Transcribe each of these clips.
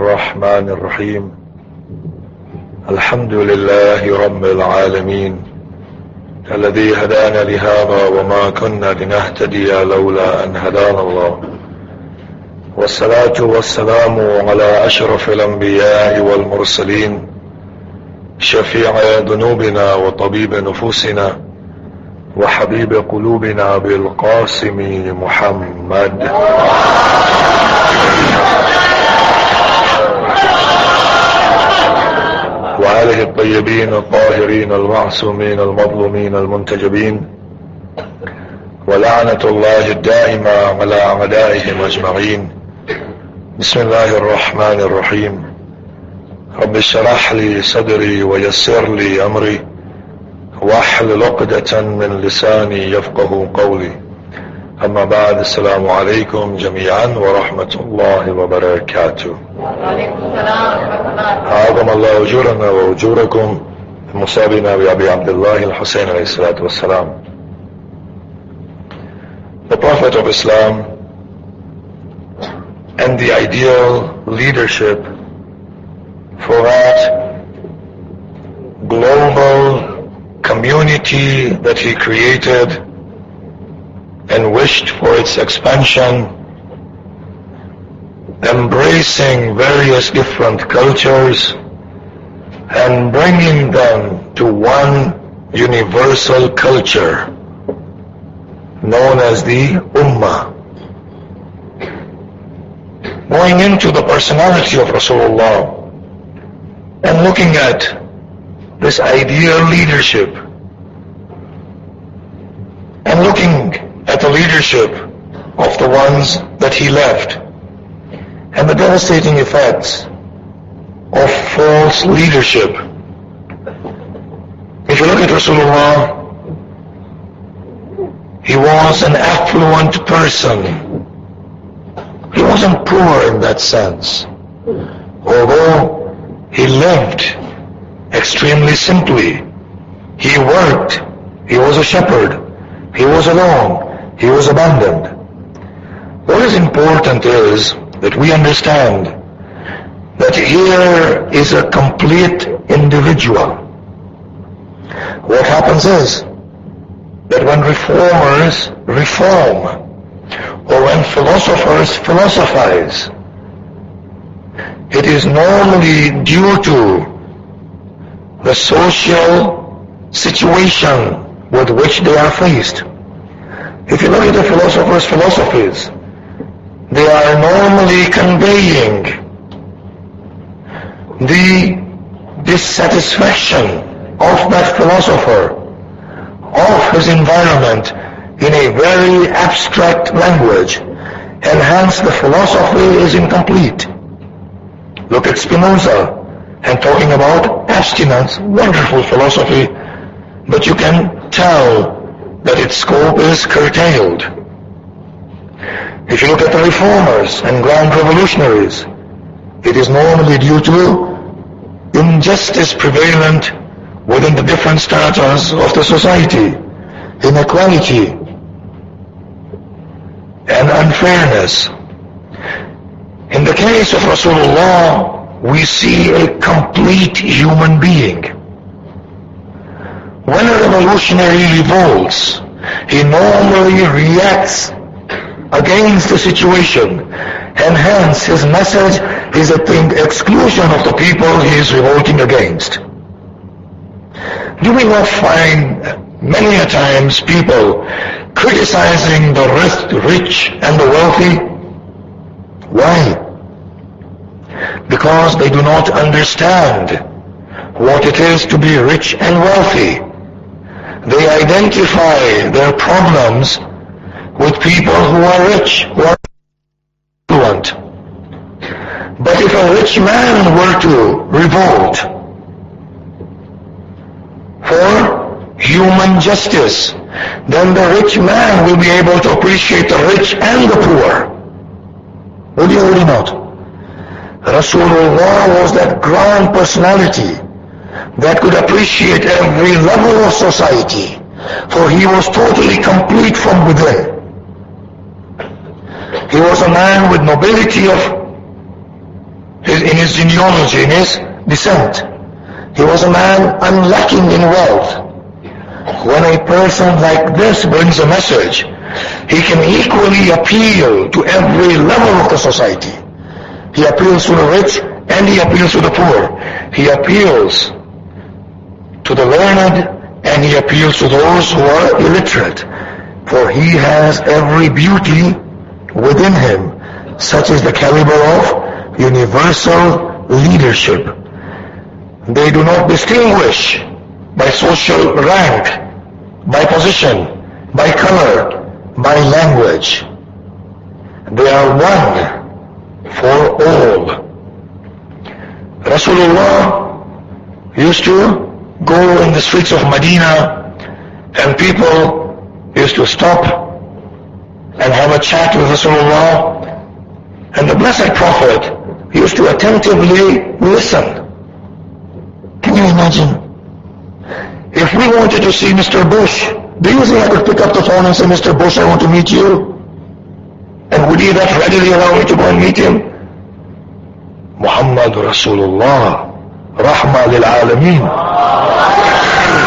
الرحمن الرحيم. الحمد لله رب العالمين الذي هدانا لهذا وما كنا لنهتدي لولا أن هدانا الله، والصلاة والسلام على أشرف الأنبياء والمرسلين شفيع ذنوبنا وطبيب نفوسنا وحبيب قلوبنا بالقاسم محمد وآله الطيبين الطاهرين المعصومين المظلومين المنتجبين، ولعنة الله الدائمة على أعدائهم أجمعين. بسم الله الرحمن الرحيم. رب اشرح لي صدري ويسر لي أمري واحلل عقدة من لساني يفقه قولي. أما بعد، السلام عليكم جميعا ورحمة الله وبركاته. وعليكم السلام ورحمة الله. أعظم الله أجورنا وأجوركم مصابنا بأبي عبد الله الحسين عليه الصلاة والسلام. The Prophet of Islam and the ideal leadership for that global community that he created and wished for its expansion, embracing various different cultures and bringing them to one universal culture known as the Ummah. Going into the personality of Rasulullah and looking at this ideal leadership and looking at the leadership of the ones that he left and the devastating effects of false leadership. If you look at Rasulullah, he was an affluent person. He wasn't poor in that sense, although he lived extremely simply. He worked, he was a shepherd, he was alone, he was abandoned. What is important is that we understand that here is a complete individual. What happens is that when reformers reform, or when philosophers philosophize, it is normally due to the social situation with which they are faced. If you look at the philosophers' philosophies, they are normally conveying the dissatisfaction of that philosopher, of his environment, in a very abstract language, and hence the philosophy is incomplete. Look at Spinoza and talking about abstinence, wonderful philosophy, but you can tell that its scope is curtailed. If you look at the reformers and grand revolutionaries, it is normally due to injustice prevalent within the different stratas of the society, inequality and unfairness. In the case of Rasulullah, we see a complete human being. When a revolutionary revolts, he normally reacts against the situation, and hence his message is at the exclusion of the people he is revolting against. Do we not find many a times people criticizing the rich and the wealthy? Why? Because they do not understand what it is to be rich and wealthy. They identify their problems with people who are rich, who are affluent. But if a rich man were to revolt for human justice, then the rich man will be able to appreciate the rich and the poor. Would you or would you not? Rasulullah was that grand personality that could appreciate every level of society, for he was totally complete from within. He was a man with nobility in his genealogy, in his descent. He was a man unlacking in wealth. When a person like this brings a message, he can equally appeal to every level of the society. He appeals to the rich and he appeals to the poor. He appeals to the learned and he appeals to those who are illiterate. For he has every beauty within him. Such is the caliber of universal leadership. They do not distinguish by social rank, by position, by color, by language. They are one for all. Rasulullah used to go in the streets of Medina and people used to stop and have a chat with Rasulullah, and the Blessed Prophet used to attentively listen. Can you imagine? If we wanted to see Mr. Bush, do you think I could pick up the phone and say, Mr. Bush, I want to meet you? And would he that readily allow me to go and meet him? Muhammad Rasulullah, Rahma lil Alameen.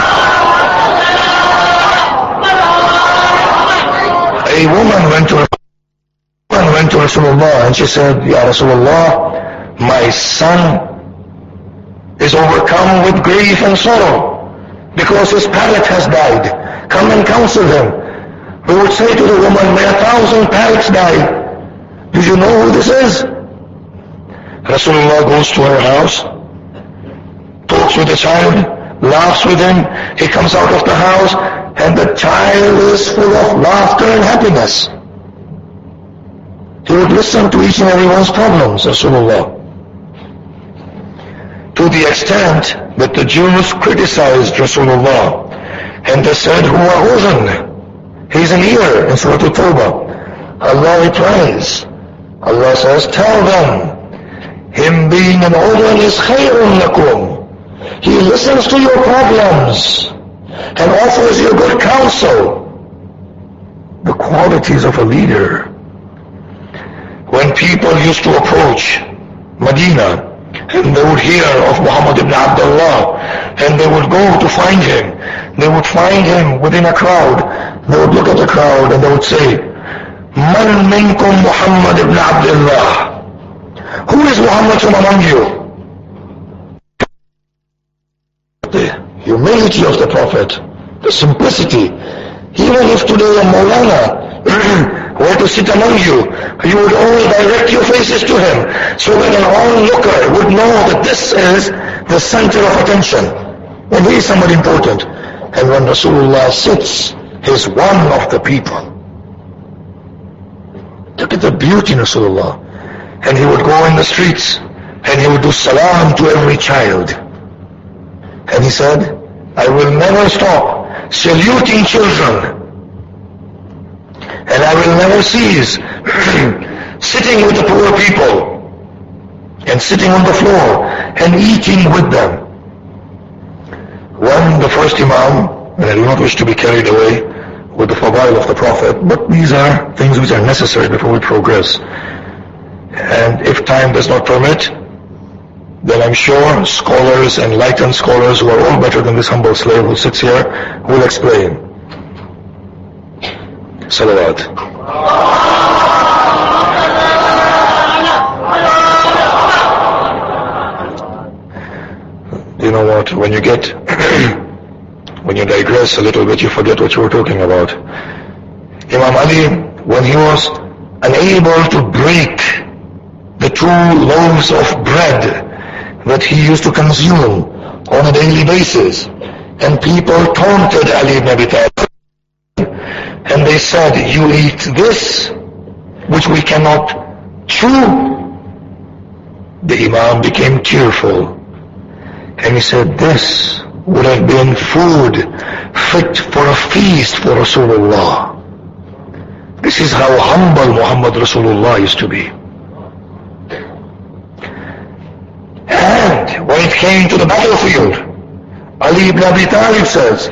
A woman went to Rasulullah and she said, Ya Rasulullah, my son is overcome with grief and sorrow because his parrot has died. Come and counsel him. We would say to the woman, may 1,000 parrots die. Do you know who this is? Rasulullah goes to her house, talks with the child, laughs with him. He comes out of the house and the child is full of laughter and happiness. He would listen to each and everyone's problems, Rasulullah. To the extent that the Jews criticized Rasulullah and they said, Huwa Uzun, he's an ear in Surah At-Tawbah. Allah replies, Allah says, tell them, him being an Uzun is khayrun lakum. He listens to your problems and offers you good counsel. The qualities of a leader. When people used to approach Medina and they would hear of Muhammad ibn Abdullah and they would go to find him, they would find him within a crowd. They would look at the crowd and they would say, Man minkum Muhammad ibn Abdullah? Who is Muhammad from among you? The humility of the Prophet, the simplicity. Even if today a Maulana were to sit among you, you would all direct your faces to him, so that an onlooker would know that this is the center of attention, and he is somebody important. And when Rasulullah sits, he is one of the people. Look at the beauty in Rasulullah. And he would go in the streets, and he would do salam to every child. And he said, I will never stop saluting children. And I will never cease sitting with the poor people and sitting on the floor and eating with them. When the first Imam, and I do not wish to be carried away with the fadail of the Prophet, but these are things which are necessary before we progress. And if time does not permit, then I'm sure scholars, enlightened scholars who are all better than this humble slave who sits here will explain. Salawat. You know what, when you get, when you digress a little bit, you forget what you were talking about. Imam Ali, when he was unable to break the 2 loaves of bread that he used to consume on a daily basis, and people taunted Ali ibn Abi Talib, and they said, you eat this which we cannot chew. The Imam became tearful, and he said, this would have been food fit for a feast for Rasulullah. This is how humble Muhammad Rasulullah used to be. And when it came to the battlefield, Ali ibn Abi Talib says,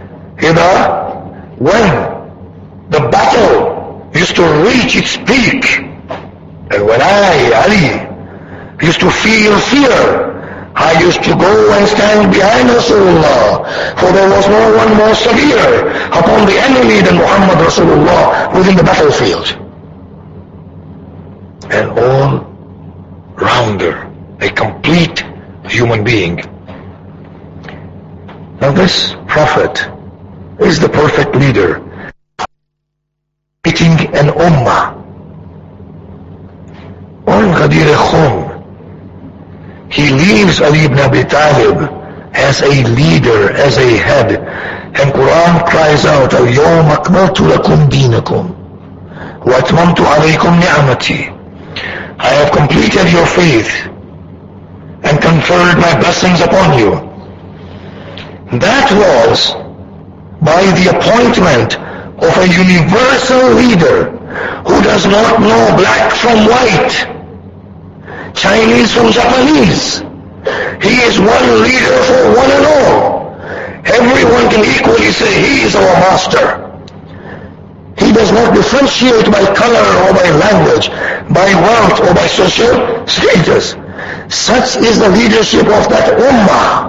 when the battle used to reach its peak, and when I, Ali, used to feel fear. I used to go and stand behind Rasulullah, for there was no one more severe upon the enemy than Muhammad Rasulullah within the battlefield. An all-rounder, a complete human being. Now this prophet is the perfect leader, leading an ummah. On Ghadir Khum, he leaves Ali ibn Abi Talib as a leader, as a head. And Quran cries out, اليوم أكملت لكم دينكم وأتممت عليكم نعمتي. I have completed your faith and conferred my blessings upon you. That was by the appointment of a universal leader who does not know black from white, Chinese from Japanese. He is one leader for one and all. Everyone can equally say he is our master. He does not differentiate by color or by language, by wealth or by social status. Such is the leadership of that ummah.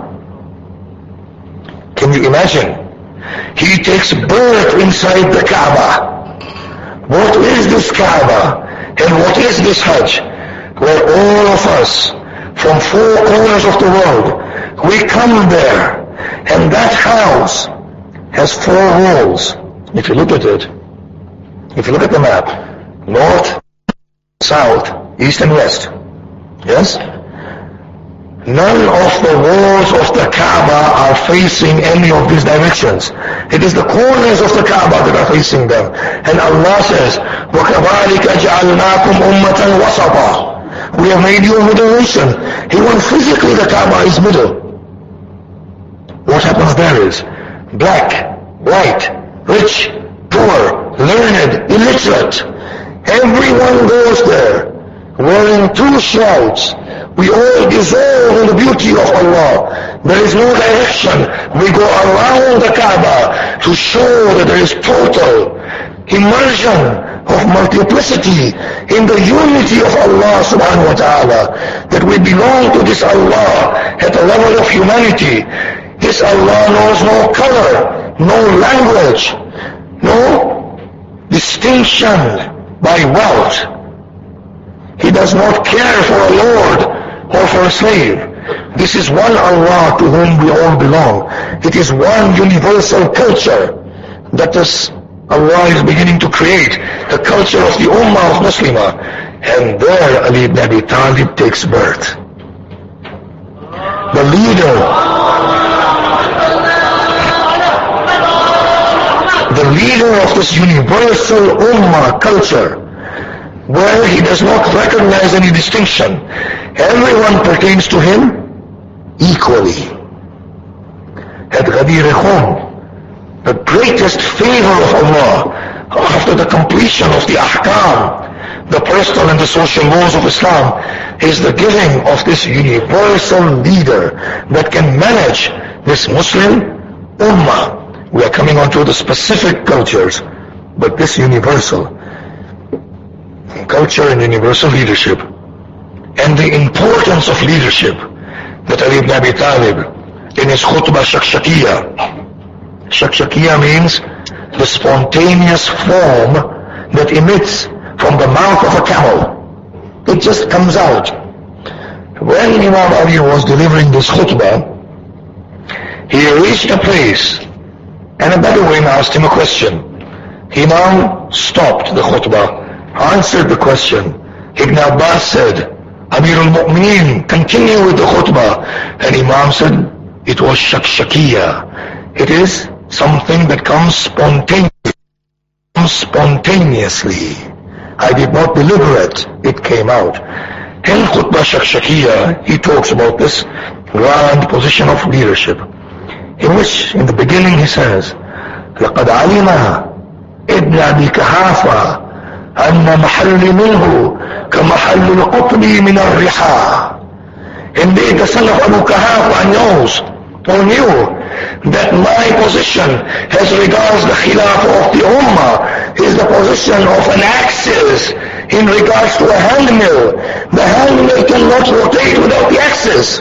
Can you imagine? He takes birth inside the Kaaba. What is this Kaaba? And what is this Hajj? Where all of us, from four corners of the world, we come there, and that house has four walls. If you look at it, if you look at the map, north, south, east and west, yes? None of the walls of the Kaaba are facing any of these directions. It is the corners of the Kaaba that are facing them. And Allah says, وَكَذَلِكَ جَعَلْنَاكُمْ أُمَّةً وَسَطًا. We have made you a middle nation. Even physically the Kaaba is middle. What happens there is, black, white, rich, poor, learned, illiterate. Everyone goes there wearing two shrouds. We all dissolve in the beauty of Allah. There is no direction. We go around the Kaaba to show that there is total immersion of multiplicity in the unity of Allah subhanahu wa ta'ala. That we belong to this Allah at the level of humanity. This Allah knows no color, no language, no distinction by wealth. He does not care for a lord or for a slave. This is one Allah to whom we all belong. It is one universal culture that this Allah is beginning to create, the culture of the Ummah of Muslimah. And there Ali ibn Abi Talib takes birth. The leader of this universal Ummah culture, where he does not recognize any distinction. Everyone pertains to him equally. At Ghadir Khum, the greatest favor of Allah after the completion of the ahkam, the personal and the social laws of Islam, is the giving of this universal leader that can manage this Muslim Ummah. We are coming on to the specific cultures, but this universal culture and universal leadership, and the importance of leadership that Ali ibn Abi Talib in his khutbah Shakshakiyah means the spontaneous foam that emits from the mouth of a camel. It just comes out. When Imam Ali was delivering this khutbah, he reached a place and a Bedouin asked him a question. He now stopped the khutbah, answered the question. Ibn Abbas said, Amir al-Mu'mineen, continue with the khutbah. And Imam said, it was Shakshakiyah. It is something that comes spontaneously. I did not deliberate, it came out. In khutbah Shakshakiyah, he talks about this grand position of leadership, in which in the beginning he says, لَقَدْ عَلِمَ ابْنَ أَبِي كَحَافَةَ أَنَّ مَحَلِّ مِنْهُ كَمَحَلِّ الْقُطْبِ مِنَ الرِّحَى. Indeed, the son of Abu Kahafa knows or knew that my position as regards the Khilafah of the Ummah is the position of an axis in regards to a handmill. The handmill cannot rotate without the axis.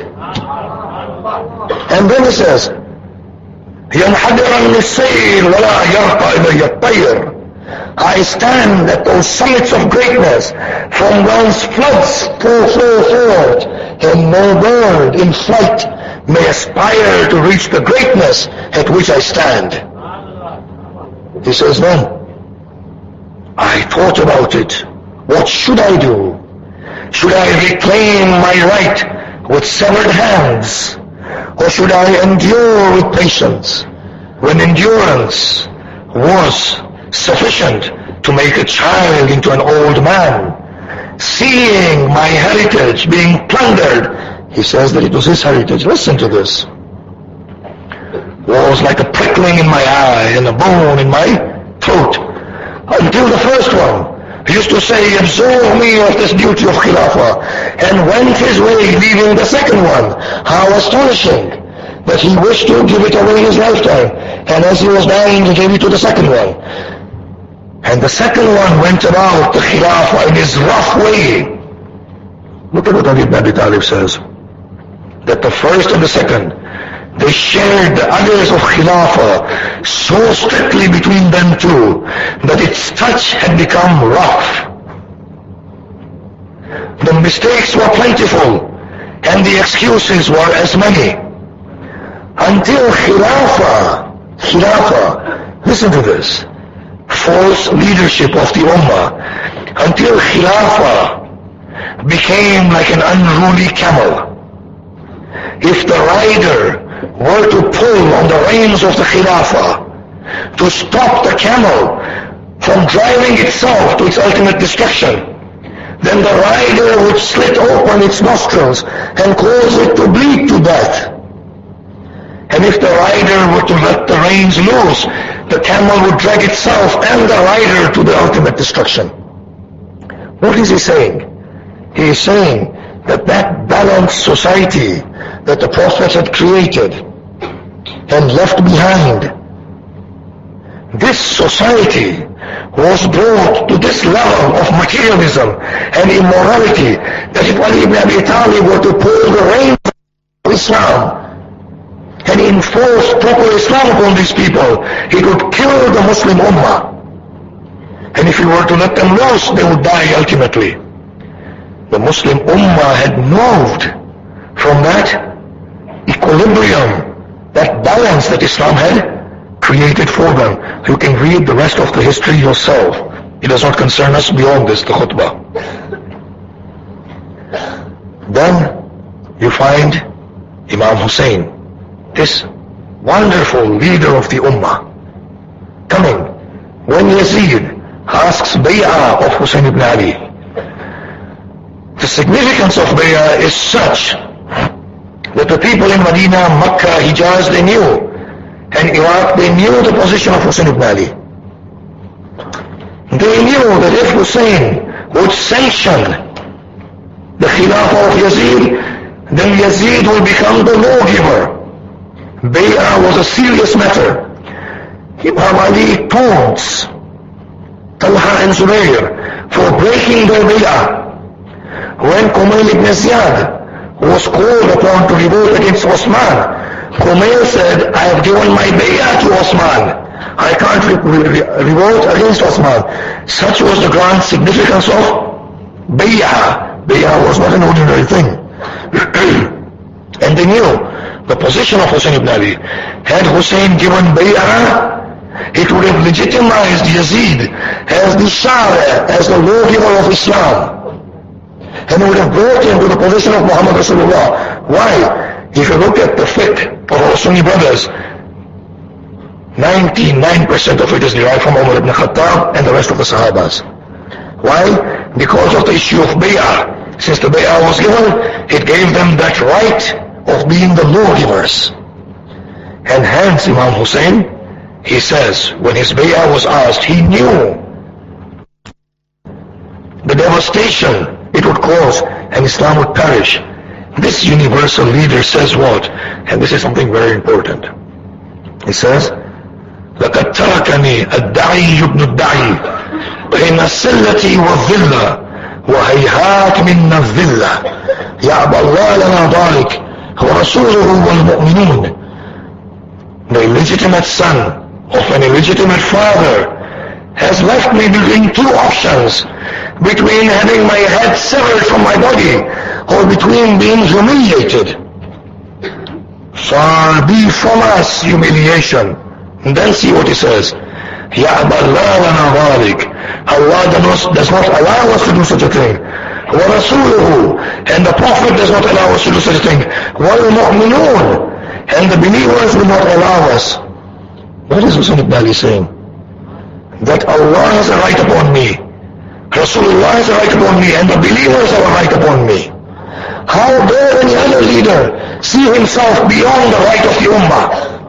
And then he says, ينحدر السيل ولا يرقى إلي الطير. I stand at those summits of greatness from whence floods flow forth, and no bird in flight may aspire to reach the greatness at which I stand. He says, then, I thought about it. What should I do? Should I reclaim my right with severed hands? Or should I endure with patience when endurance was sufficient to make a child into an old man? Seeing my heritage being plundered, he says that it was his heritage. Listen to this. Was like a prickling in my eye and a bone in my throat. Until the first one, he used to say, absolve me of this duty of Khilafah, and went his way, leaving the second one. How astonishing that he wished to give it away in his lifetime, and as he was dying, he gave it to the second one. And the second one went about the Khilafah in his rough way. Look at what Ali ibn Abi Talib says, that the first and the second, they shared the others of Khilafah so strictly between them two that its touch had become rough. The mistakes were plentiful and the excuses were as many. Until Khilafah, listen to this, false leadership of the Ummah, until Khilafah became like an unruly camel. If the rider were to pull on the reins of the Khilafah to stop the camel from driving itself to its ultimate destruction, then the rider would slit open its nostrils and cause it to bleed to death. And if the rider were to let the reins loose, the camel would drag itself and the rider to the ultimate destruction. What is he saying? He is saying that balanced society that the Prophet had created and left behind, this society was brought to this level of materialism and immorality that if Ali ibn Abi Talib were to pull the reins of Islam and enforce proper Islam upon these people, he could kill the Muslim Ummah. And if he were to let them loose, they would die ultimately. The Muslim Ummah had moved from that equilibrium, that balance that Islam had created for them. You can read the rest of the history yourself. It does not concern us beyond this, the khutbah. Then you find Imam Hussein, this wonderful leader of the Ummah, coming when Yazid asks bay'ah of Hussein ibn Ali. The significance of bay'ah is such that the people in Medina, Makkah, Hijaz, they knew, and Iraq, they knew the position of Hussein ibn Ali. They knew that if Hussein would sanction the Khilafah of Yazid, then Yazid will become the lawgiver. Bay'ah was a serious matter. Imam Ali taunts Talha and Zubayr for breaking their bay'ah. When Kumail ibn Ziyad was called upon to revolt against Osman, Kumail said, I have given my bay'ah to Osman. I can't revolt against Osman. Such was the grand significance of bay'ah. Bay'ah was not an ordinary thing. And they knew the position of Hussein ibn Ali. Had Hussein given bay'ah, it would have legitimized Yazid as the Shah, as the lawgiver of Islam. And it would have brought him to the position of Muhammad Rasulullah. Why? If you look at the fiqh of our Sunni brothers, 99% of it is derived from Umar ibn Khattab and the rest of the Sahabas. Why? Because of the issue of bay'ah. Since the bay'ah was given, it gave them that right of being the lawgivers. And hence Imam Hussein, he says, when his bay'ah was asked, he knew the devastation it would cause and Islam would perish. This universal leader says what? And this is something very important. He says, لَقَدْ تَرَكَنِي الدَّعِيُّ ابْنُ الدَّعِيِّ بَيْنَ السِّلَّةِ وَالظِّلَّةِ وهيهات منا الذلة يأبى الله لنا ذلك ورسوله والمؤمنون. The illegitimate son of an illegitimate father has left me between two options, between having my head severed from my body or between being humiliated. Far be from us humiliation. And then see what he says. يَأْبَى اللَّهُ لَنَا ذَلِكَ. Allah does not allow us to do such a thing. وَرَسُولُهُ. And the Prophet does not allow us to do such a thing. وَالْمُؤْمِنُونَ. And the believers will not allow us. What is Hussein ibn Ali saying? That Allah has a right upon me, Rasulullah has a right upon me, and the believers have a right upon me. How dare any other leader see himself beyond the right of the Ummah?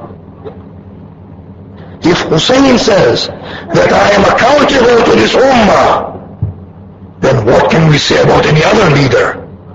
If Hussein says that I am accountable to this Ummah, then what can we say about any other leader?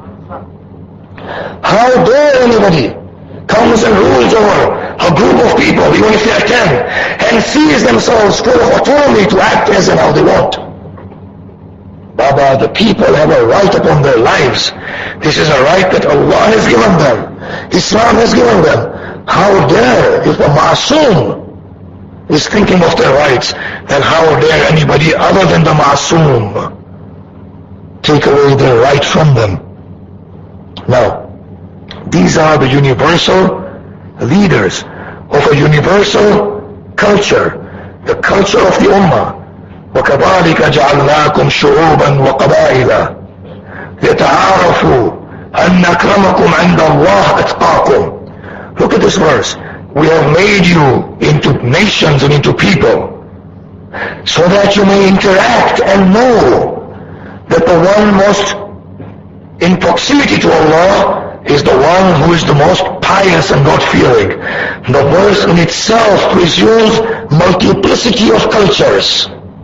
How dare anybody comes and rules over a group of people, even if they are 10, and sees themselves full of autonomy to act as and how they want. Baba, the people have a right upon their lives. This is a right that Allah has given them. Islam has given them. How dare, if a Ma'asum is thinking of their rights, then how dare anybody other than the Ma'asum take away their right from them? Now, these are the universal leaders of a universal culture, the culture of the Ummah. وَكَذَلِكَ جَعَلْنَاكُمْ شُعُوبًا وَقَبَائِلًا لِتَعَارَفُوا أَنَّ أَكْرَمَكُمْ عِنْدَ اللَّهِ أَتْقَاكُمْ. Look at this verse. We have made you into nations and into people so that you may interact and know that the one most in proximity to Allah is the one who is the most pious and God-fearing. The verse in itself presumes multiplicity of cultures,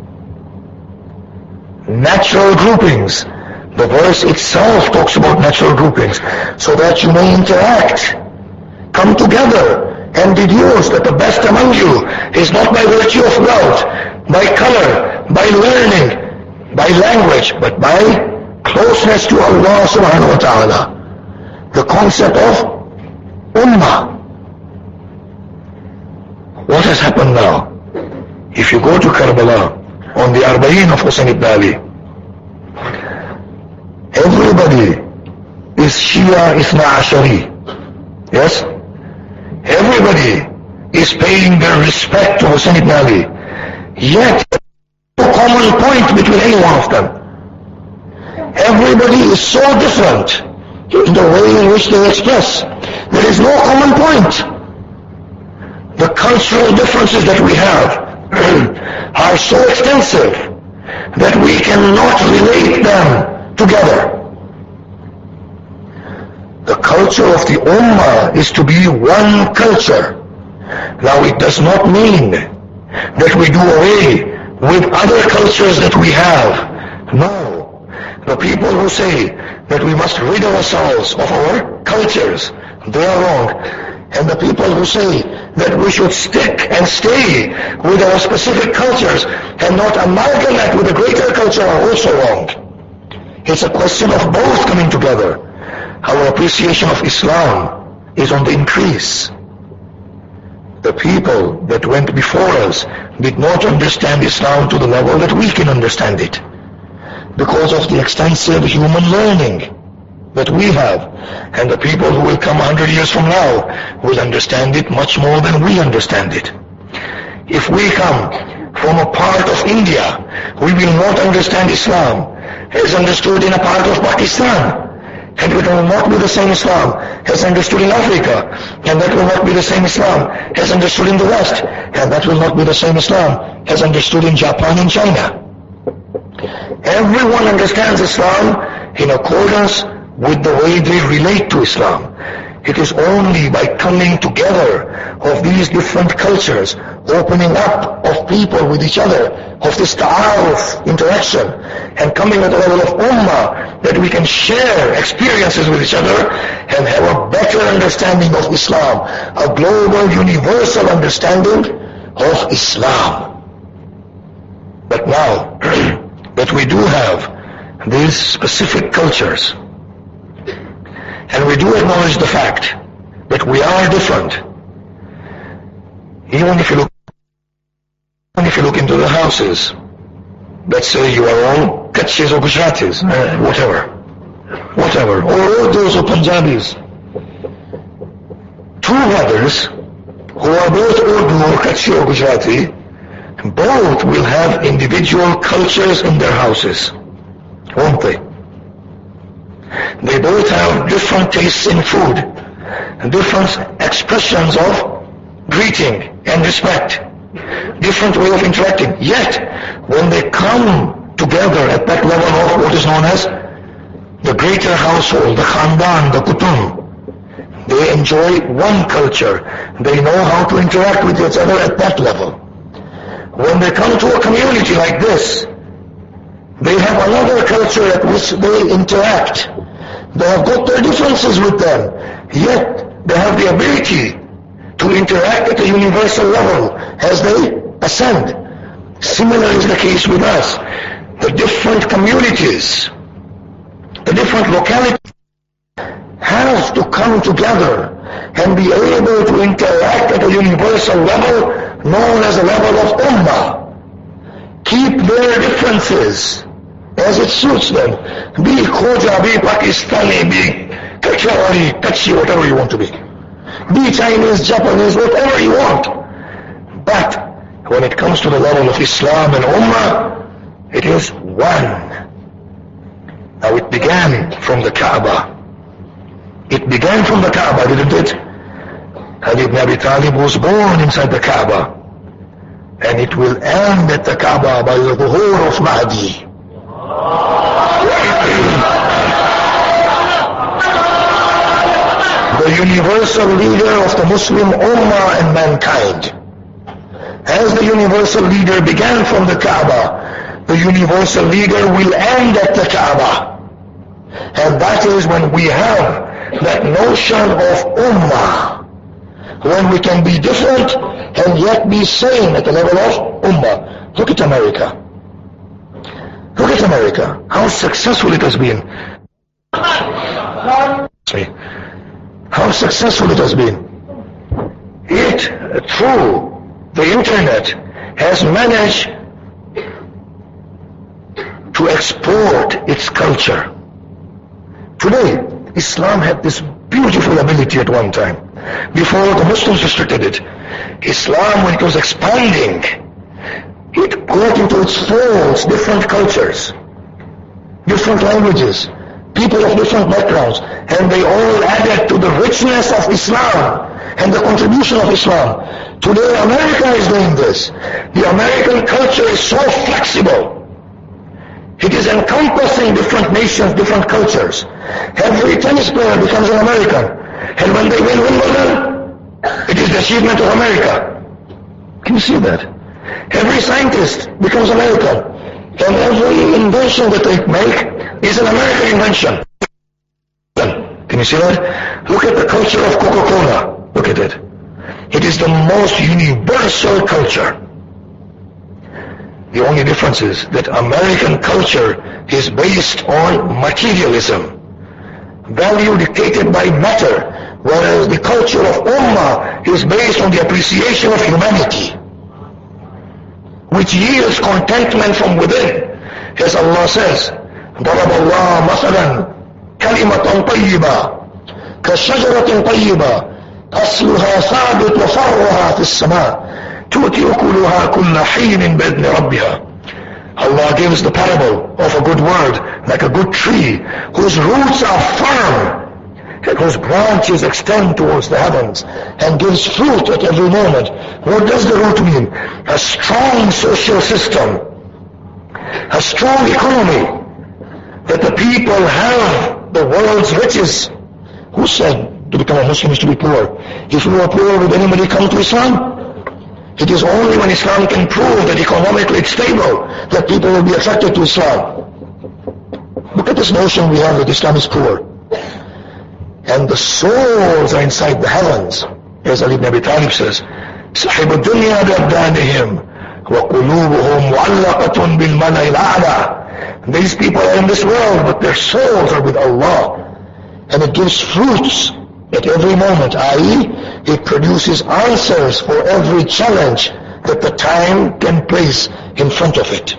natural groupings. The verse itself talks about natural groupings, so that you may interact, come together, and deduce that the best among you is not by virtue of wealth, by color, by learning, by language, but by closeness to Allah subhanahu wa ta'ala. The concept of Ummah. What has happened now? If you go to Karbala, on the Arba'in of Hussein ibn Ali, everybody is Shia Ithna Ashari. Yes? Everybody is paying their respect to Hussein ibn Ali. Yet, no common point between any one of them. Everybody is so different in the way in which they express. There is no common point. The cultural differences that we have are so extensive that we cannot relate them together. The culture of the Ummah is to be one culture. Now it does not mean that we do away with other cultures that we have. No. The people who say that we must rid ourselves of our cultures, they are wrong. And the people who say that we should stick and stay with our specific cultures and not amalgamate with a greater culture are also wrong. It's a question of both coming together. Our appreciation of Islam is on the increase. The people that went before us did not understand Islam to the level that we can understand it, because of the extensive human learning that we have. And the people who will come 100 years from now will understand it much more than we understand it. If we come from a part of India, we will not understand Islam as understood in a part of Pakistan. And it will not be the same Islam as understood in Africa. And that will not be the same Islam as understood in the West. And that will not be the same Islam as understood in Japan and China. Everyone understands Islam in accordance with the way they relate to Islam. It is only by coming together of these different cultures, opening up of people with each other, of this ta'aruf, interaction, and coming at the level of ummah, that we can share experiences with each other and have a better understanding of Islam, a global, universal understanding of Islam. But now that we do have these specific cultures. And we do acknowledge the fact that we are different. Even if you look into the houses, let's say you are all Kutchis or Gujaratis, whatever, or Urdus or Punjabis. Two brothers who are both Urdu or Kutchi or Gujarati, both will have individual cultures in their houses, won't they? They both have different tastes in food, and different expressions of greeting and respect, different way of interacting. Yet, when they come together at that level of what is known as the greater household, the khandan, the kutum, they enjoy one culture. They know how to interact with each other at that level. When they come to a community like this, they have another culture at which they interact. They have got their differences with them, yet they have the ability to interact at a universal level as they ascend. Similar is the case with us. The different communities, the different localities have to come together and be able to interact at a universal level known as a level of ummah. Keep their differences as it suits them. Be Khoja, be Pakistani, be Kachari, Kutchi, whatever you want to be. Be Chinese, Japanese, whatever you want. But when it comes to the level of Islam and Ummah, it is one. Now it began from the Kaaba. It began from the Kaaba, didn't it? Ali ibn Abi Talib was born inside the Kaaba. And it will end at the Kaaba by the Dhuhur of Mahdi. The universal leader of the Muslim Ummah and mankind. As the universal leader began from the Kaaba, the universal leader will end at the Kaaba. And that is when we have that notion of Ummah. When we can be different and yet be same at the level of Ummah. Look at America. Look at America. How successful it has been. How successful it has been. It, through the internet, has managed to export its culture. Today, Islam had this beautiful ability at one time. Before the Muslims restricted it. Islam, when it was expanding, it got into its folds different cultures, different languages, people of different backgrounds, and they all added to the richness of Islam and the contribution of Islam. Today America is doing this. The American culture is so flexible. It is encompassing different nations, different cultures. Every tennis player becomes an American. And when they win Wimbledon, it is the achievement of America. Can you see that? Every scientist becomes American. And every invention that they make is an American invention. Can you see that? Look at the culture of Coca-Cola. Look at it. It is the most universal culture. The only difference is that American culture is based on materialism, value dictated by matter, whereas the culture of Ummah is based on the appreciation of humanity, which yields contentment from within. As Allah says, ضرب الله مثلا كلمة طيبة كشجرة طيبة أصلها ثابت وفرعها في السماء تؤتي أكلها كل حين بإذن ربها. Allah gives the parable of a good word like a good tree whose roots are firm and whose branches extend towards the heavens and gives fruit at every moment. What does the root mean? A strong social system, a strong economy, that the people have the world's riches. Who said to become a Muslim is to be poor? If you are poor, would anybody come to Islam? It is only when Islam can prove that economically it's stable that people will be attracted to Islam. Look at this notion we have that Islam is poor. And the souls are inside the heavens. As Ali ibn Abi Talib says, صَحِبُ الدُّنْيَا بِأَبْدَانِهِمْ وَقُلُوبُهُمْ مُعَلَّقَةٌ بِالْمَلَإِ الْأَعْلَى. These people are in this world, but their souls are with Allah. And it gives fruits at every moment, i.e., it produces answers for every challenge that the time can place in front of it.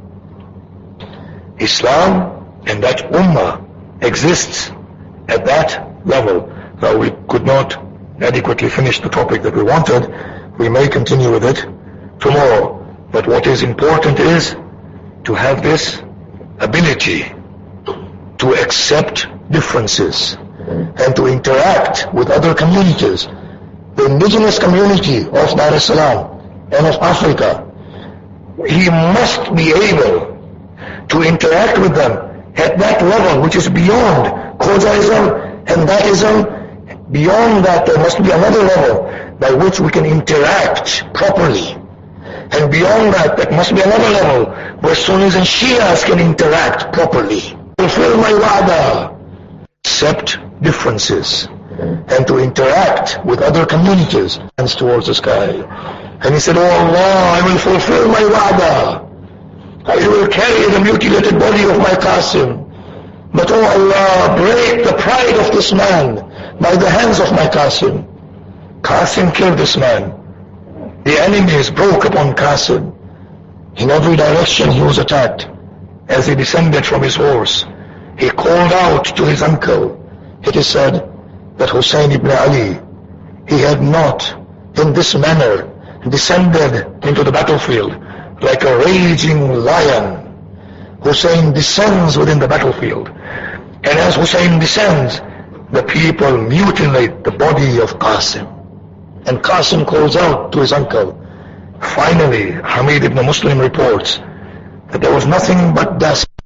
Islam and that ummah exists at that level. Now we could not adequately finish the topic that we wanted. We may continue with it tomorrow. But what is important is to have this ability to accept differences and to interact with other communities. The indigenous community of Dar es Salaam and of Africa, he must be able to interact with them at that level which is beyond Khojaism and Datism. Beyond that, there must be another level by which we can interact properly. And beyond that, there must be another level where Sunnis and Shias can interact properly. Fulfill my wa'da. Accept differences and to interact with other communities. Hands towards the sky. And he said, "Oh Allah, I will fulfill my wa'da. I will carry the mutilated body of my Qasim. But oh Allah, break the pride of this man by the hands of my Qasim." Qasim killed this man. The enemies broke upon Qasim. In every direction he was attacked. As he descended from his horse, he called out to his uncle. It is said that Hussein ibn Ali, he had not in this manner descended into the battlefield like a raging lion. Hussein descends within the battlefield. And as Hussein descends, the people mutilate the body of Qasim. And Qasim calls out to his uncle. Finally, Hamid ibn Muslim reports that there was nothing but dust